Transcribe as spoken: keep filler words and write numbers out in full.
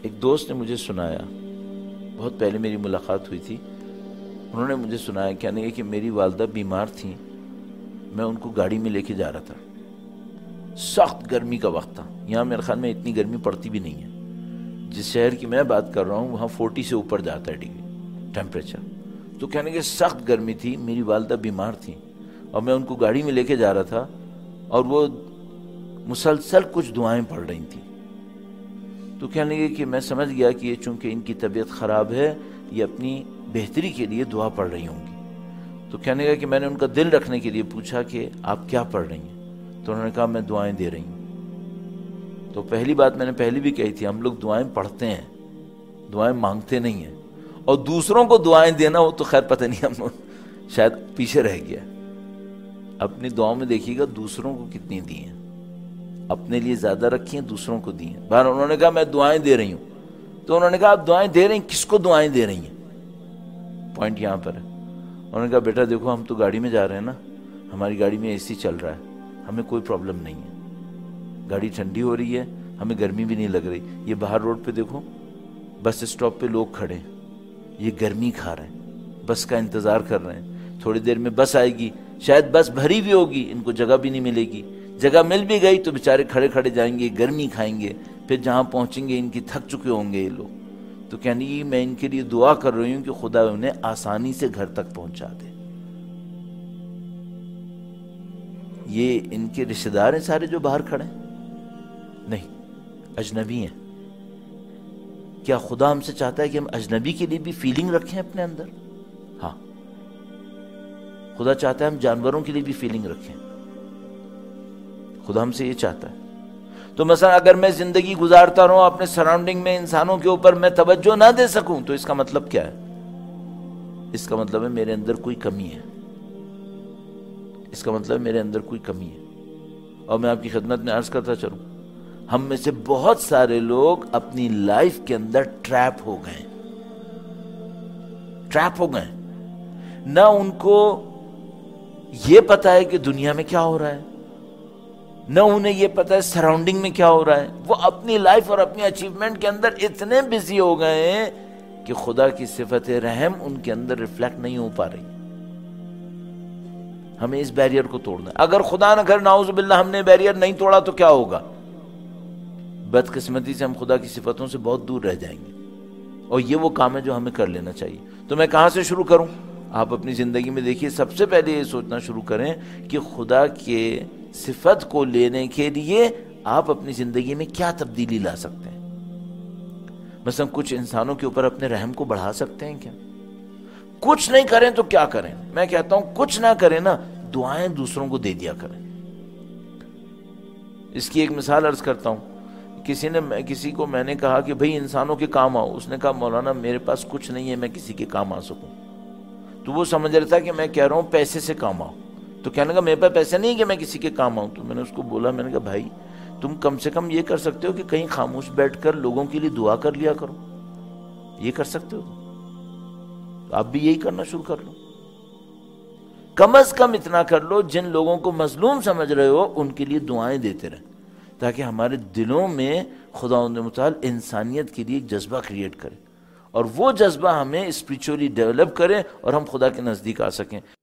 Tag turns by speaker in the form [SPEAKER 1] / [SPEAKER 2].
[SPEAKER 1] ایک دوست نے مجھے سنایا، بہت پہلے میری ملاقات ہوئی تھی، انہوں نے مجھے سنایا کہنے کہ میری والدہ بیمار تھیں، میں ان کو گاڑی میں لے کے جا رہا تھا، سخت گرمی کا وقت تھا، یہاں میرے خیال میں اتنی گرمی پڑتی بھی نہیں ہے، جس شہر کی میں بات کر رہا ہوں وہاں فورٹی سے اوپر جاتا ہے ڈگری ٹیمپریچر، تو کہنے کہ سخت گرمی تھی، میری والدہ بیمار تھیں اور میں ان کو گاڑی میں لے کے جا رہا تھا اور وہ مسلسل کچھ دعائیں پڑھ رہی تھیں، تو کہنے لگے کہ میں سمجھ گیا کہ یہ چونکہ ان کی طبیعت خراب ہے، یہ اپنی بہتری کے لیے دعا پڑھ رہی ہوں گی، تو کہنے لگا کہ میں نے ان کا دل رکھنے کے لیے پوچھا کہ آپ کیا پڑھ رہی ہیں، تو انہوں نے کہا میں دعائیں دے رہی ہوں۔ تو پہلی بات میں نے پہلی بھی کہی تھی، ہم لوگ دعائیں پڑھتے ہیں، دعائیں مانگتے نہیں ہیں، اور دوسروں کو دعائیں دینا وہ تو خیر پتہ نہیں ہم شاید پیچھے رہ گیا، اپنی دعاؤں میں دیکھیے گا دوسروں کو کتنی دی ہیں، اپنے لیے زیادہ رکھی ہیں، دوسروں کو دی ہیں۔ بہر انہوں نے کہا میں دعائیں دے رہی ہوں، تو انہوں نے کہا آپ دعائیں دے رہی ہیں، کس کو دعائیں دے رہی ہیں؟ پوائنٹ یہاں پر ہے۔ انہوں نے کہا بیٹا دیکھو ہم تو گاڑی میں جا رہے ہیں نا، ہماری گاڑی میں اے سی چل رہا ہے، ہمیں کوئی پرابلم نہیں ہے، گاڑی ٹھنڈی ہو رہی ہے، ہمیں گرمی بھی نہیں لگ رہی، یہ باہر روڈ پہ دیکھو بس اسٹاپ پہ لوگ کھڑے ہیں، یہ گرمی کھا رہے ہیں، بس کا انتظار کر رہے ہیں، تھوڑی دیر میں بس آئے گی، شاید بس بھری بھی ہوگی، ان کو جگہ بھی نہیں ملے گی، جگہ مل بھی گئی تو بیچارے کھڑے کھڑے جائیں گے، گرمی کھائیں گے، پھر جہاں پہنچیں گے ان کی تھک چکے ہوں گے یہ لوگ، تو کہنے کی میں ان کے لیے دعا کر رہی ہوں کہ خدا انہیں آسانی سے گھر تک پہنچا دے۔ یہ ان کے رشتہ دار ہیں سارے جو باہر کھڑے ہیں؟ نہیں، اجنبی ہیں۔ کیا خدا ہم سے چاہتا ہے کہ ہم اجنبی کے لیے بھی فیلنگ رکھیں اپنے اندر؟ ہاں، خدا چاہتا ہے ہم جانوروں کے لیے بھی فیلنگ رکھیں، خدا ہم سے یہ چاہتا ہے۔ تو مثلا اگر میں زندگی گزارتا رہوں اپنے سراؤنڈنگ میں انسانوں کے اوپر میں توجہ نہ دے سکوں تو اس کا مطلب کیا ہے؟ اس کا مطلب ہے میرے اندر کوئی کمی ہے، اس کا مطلب ہے میرے اندر کوئی کمی ہے۔ اور میں آپ کی خدمت میں عرض کرتا چلوں، ہم میں سے بہت سارے لوگ اپنی لائف کے اندر ٹریپ ہو گئے ٹریپ ہو گئے نہ ان کو یہ پتا ہے کہ دنیا میں کیا ہو رہا ہے، نہ انہیں یہ پتا ہے سراؤنڈنگ میں کیا ہو رہا ہے، وہ اپنی لائف اور اپنی اچیومنٹ کے اندر اتنے بزی ہو گئے ہیں کہ خدا کی صفت رحم ان کے اندر ریفلیکٹ نہیں ہو پا رہی۔ ہمیں اس بیریئر کو توڑنا ہے۔ اگر خدا نہ کر نعوذ باللہ ہم نے بیریئر نہیں توڑا تو کیا ہوگا؟ بدقسمتی سے ہم خدا کی صفتوں سے بہت دور رہ جائیں گے، اور یہ وہ کام ہے جو ہمیں کر لینا چاہیے۔ تو میں کہاں سے شروع کروں؟ آپ اپنی زندگی میں دیکھیے، سب سے پہلے یہ سوچنا شروع کریں کہ خدا کے صفت کو لینے کے لیے آپ اپنی زندگی میں کیا تبدیلی لا سکتے ہیں۔ مثلا کچھ انسانوں کے اوپر اپنے رحم کو بڑھا سکتے ہیں کیا؟ کچھ نہیں کریں تو کیا کریں؟ میں کہتا ہوں کچھ نہ کریں نا، دعائیں دوسروں کو دے دیا کریں۔ اس کی ایک مثال عرض کرتا ہوں، کسی نے کسی کو میں نے کہا کہ بھئی انسانوں کے کام آؤ، اس نے کہا مولانا میرے پاس کچھ نہیں ہے میں کسی کے کام آ سکوں، تو وہ سمجھ رہا تھا کہ میں کہہ رہا ہوں پیسے سے کام آؤ، تو کہنے لگا میرے پاس پیسے نہیں کہ میں کسی کے کام آؤں۔ تو میں نے اس کو بولا، میں نے کہا بھائی تم کم سے کم یہ کر سکتے ہو کہ کہیں خاموش بیٹھ کر لوگوں کے لیے دعا کر لیا کرو، یہ کر سکتے ہو تو آپ بھی یہی کرنا شروع کر لو، کم از کم اتنا کر لو جن لوگوں کو مظلوم سمجھ رہے ہو ان کے لیے دعائیں دیتے رہیں، تاکہ ہمارے دلوں میں خداوند متعال انسانیت کے لیے ایک جذبہ کریٹ کرے، اور وہ جذبہ ہمیں اسپریچولی ڈیولپ کرے اور ہم خدا کے نزدیک آ سکیں۔